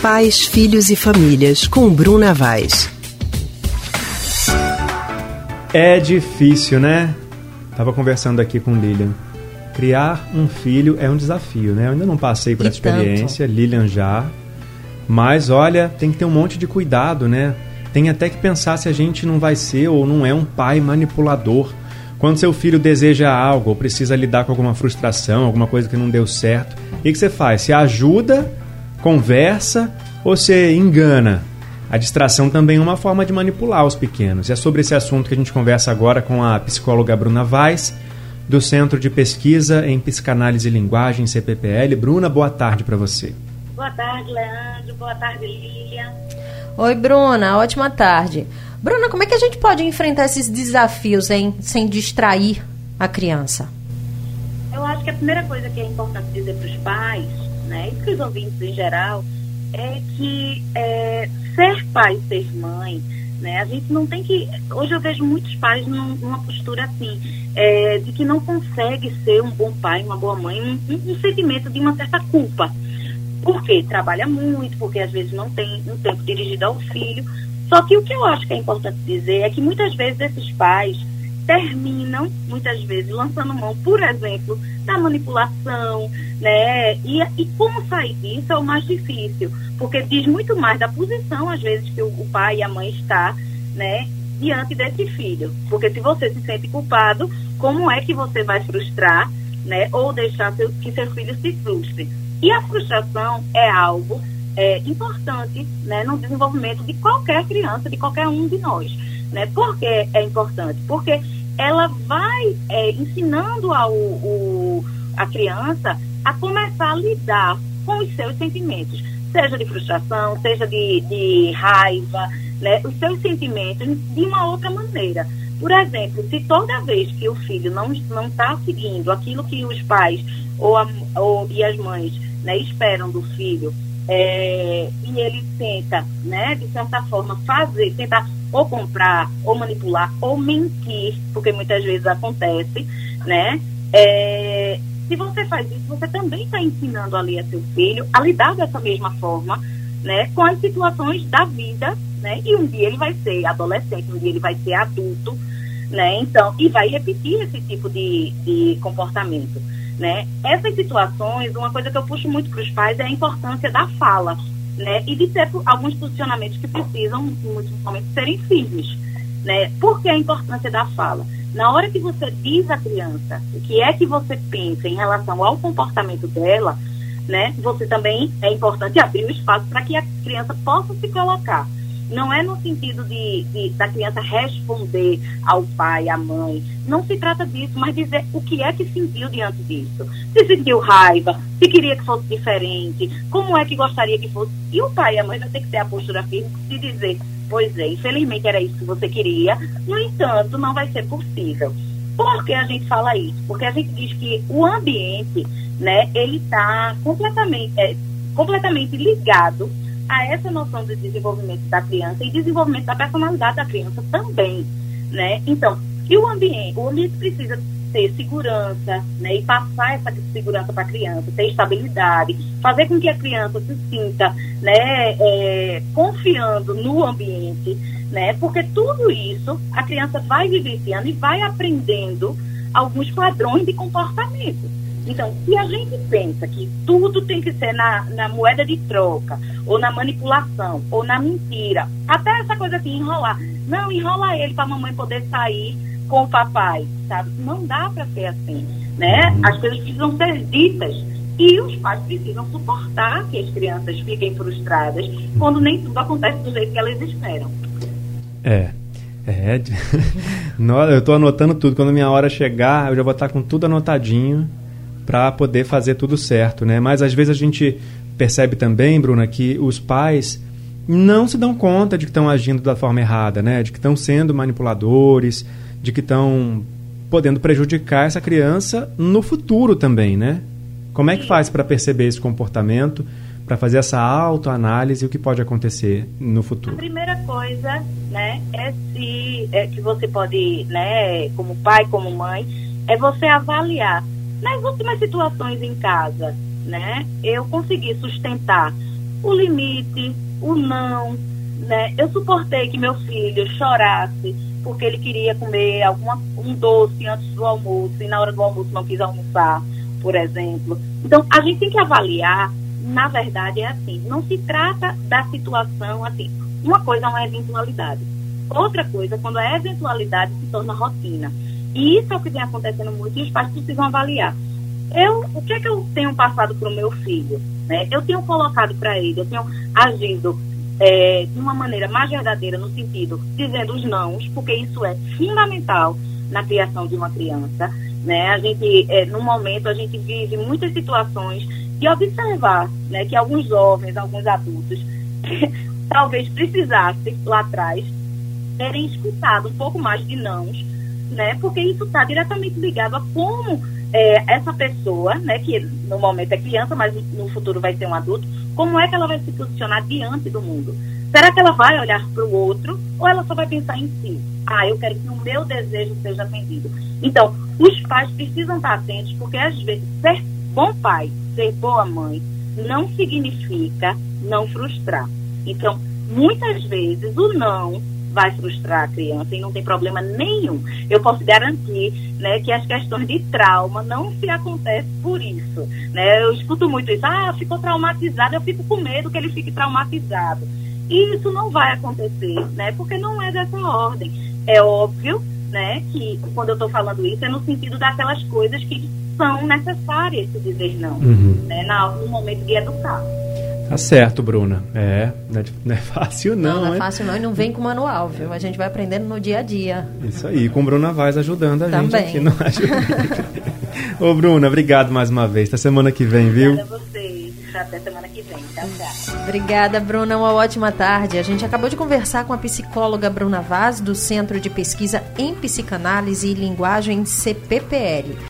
Pais, Filhos e Famílias, com Bruna Vaz. É difícil, né? Tava conversando aqui com Lilian. Criar um filho é um desafio, né? Eu ainda não passei por essa experiência, Lilian já. Mas, olha, tem que ter um monte de cuidado, né? Tem até que pensar se a gente não vai ser ou não é um pai manipulador. Quando seu filho deseja algo ou precisa lidar com alguma frustração, alguma coisa que não deu certo, o que você faz? Você ajuda, conversa ou você engana? A distração também é uma forma de manipular os pequenos. É sobre esse assunto que a gente conversa agora com a psicóloga Bruna Vaz, do Centro de Pesquisa em Psicanálise e Linguagem, CPPL. Bruna, boa tarde para você. Boa tarde, Leandro. Boa tarde, Lilian. Oi, Bruna. Ótima tarde. Bruna, como é que a gente pode enfrentar esses desafios, hein, sem distrair a criança? Eu acho que a primeira coisa que é importante dizer para os pais, né, e para os ouvintes em geral, é que ser pai, ser mãe, né, a gente não tem que... Hoje eu vejo muitos pais numa postura assim, de que não consegue ser um bom pai, uma boa mãe, um sentimento de uma certa culpa. Porque trabalha muito, porque às vezes não tem um tempo dirigido ao filho. Só que o que eu acho que é importante dizer é que muitas vezes esses pais terminam, muitas vezes, lançando mão, por exemplo, da manipulação, né? E como sair disso é o mais difícil, porque diz muito mais da posição, às vezes, que o pai e a mãe está, né, diante desse filho. Porque se você se sente culpado, como é que você vai frustrar, né, ou deixar que seu filho se frustre? E a frustração é algo importante, né, no desenvolvimento de qualquer criança, de qualquer um de nós, né? Por que é importante? Porque ela vai ensinando a criança a começar a lidar com os seus sentimentos, seja de frustração, seja de raiva, né? Os seus sentimentos de uma outra maneira. Por exemplo, se toda vez que o filho não está seguindo aquilo que os pais e as mães, né, esperam do filho, e ele tenta, né, de certa forma, tentar ou comprar, ou manipular, ou mentir, porque muitas vezes acontece, né? Se você faz isso, você também está ensinando ali a seu filho a lidar dessa mesma forma, né, com as situações da vida, né? E um dia ele vai ser adolescente, um dia ele vai ser adulto, né? Então, e vai repetir esse tipo de comportamento, né? Essas situações, uma coisa que eu puxo muito para os pais é a importância da fala, né? E de ter alguns posicionamentos que precisam, muitos momentos, serem firmes, né? Por que a importância da fala? Na hora que você diz à criança o que é que você pensa em relação ao comportamento dela, né? Você também é importante abrir o espaço para que a criança possa se colocar. Não é no sentido da criança responder ao pai, à mãe. Não se trata disso, mas dizer o que é que sentiu diante disso. Se sentiu raiva, se queria que fosse diferente, como é que gostaria que fosse. E o pai e a mãe vai ter que ter a postura firme de dizer, pois é, infelizmente era isso que você queria, no entanto, não vai ser possível. Por que a gente fala isso? Porque a gente diz que o ambiente, né, ele está completamente ligado a essa noção de desenvolvimento da criança e desenvolvimento da personalidade da criança também, né? Então, e o ambiente precisa ter segurança, né? E passar essa segurança para a criança, ter estabilidade, fazer com que a criança se sinta, né, confiando no ambiente, né? Porque tudo isso a criança vai vivenciando e vai aprendendo alguns padrões de comportamento. Então, se a gente pensa que tudo tem que ser na moeda de troca, ou na manipulação, ou na mentira, até essa coisa assim, enrolar. Não, enrola ele para a mamãe poder sair com o papai, sabe? Não dá para ser assim, né? As coisas precisam ser ditas. E os pais precisam suportar que as crianças fiquem frustradas quando nem tudo acontece do jeito que elas esperam. Eu estou anotando tudo. Quando a minha hora chegar, eu já vou estar com tudo anotadinho para poder fazer tudo certo, né? Mas às vezes a gente percebe também, Bruna, que os pais não se dão conta de que estão agindo da forma errada, né? De que estão sendo manipuladores, de que estão podendo prejudicar essa criança no futuro também, né? Como é que faz para perceber esse comportamento, para fazer essa autoanálise e o que pode acontecer no futuro? A primeira coisa, né, que você pode, né, como pai, como mãe, é você avaliar. Nas últimas situações em casa, né, eu consegui sustentar o limite, o não, né? Eu suportei que meu filho chorasse porque ele queria comer um doce antes do almoço e na hora do almoço não quis almoçar, por exemplo. Então, a gente tem que avaliar, na verdade, é assim, não se trata da situação, assim, uma coisa é uma eventualidade. Outra coisa é quando a eventualidade se torna rotina. E isso é o que vem acontecendo muito e os pais precisam avaliar. O que é que eu tenho passado para o meu filho? Né? Eu tenho colocado para ele, eu tenho agido de uma maneira mais verdadeira, no sentido, dizendo os nãos, porque isso é fundamental na criação de uma criança. Né? A gente, no momento, a gente vive muitas situações de observar, né, que alguns jovens, alguns adultos, talvez precisassem, lá atrás, terem escutado um pouco mais de nãos, né, porque isso está diretamente ligado a como essa pessoa, né, que no momento é criança, mas no futuro vai ser um adulto, como é que ela vai se posicionar diante do mundo? Será que ela vai olhar para o outro ou ela só vai pensar em si? Eu quero que o meu desejo seja atendido. Então, os pais precisam estar atentos, porque às vezes ser bom pai, ser boa mãe, não significa não frustrar. Então, muitas vezes o não vai frustrar a criança e não tem problema nenhum. Eu posso garantir, né, que as questões de trauma não se acontecem por isso. Né? Eu escuto muito isso. Ficou traumatizado, eu fico com medo que ele fique traumatizado. E isso não vai acontecer, né, porque não é dessa ordem. É óbvio, né, que quando eu estou falando isso é no sentido daquelas coisas que são necessárias se dizer não, né, no momento de educar. Tá certo, Bruna. Não é fácil não. Não é fácil não, e não vem com manual, viu? A gente vai aprendendo no dia a dia. Isso aí, com Bruna Vaz ajudando a Também. gente aqui no Ô, Bruna, obrigado mais uma vez. Até semana que vem, viu? Obrigada a vocês. Até semana que vem. Tchau. Obrigada, Bruna. Uma ótima tarde. A gente acabou de conversar com a psicóloga Bruna Vaz, do Centro de Pesquisa em Psicanálise e Linguagem, CPPL.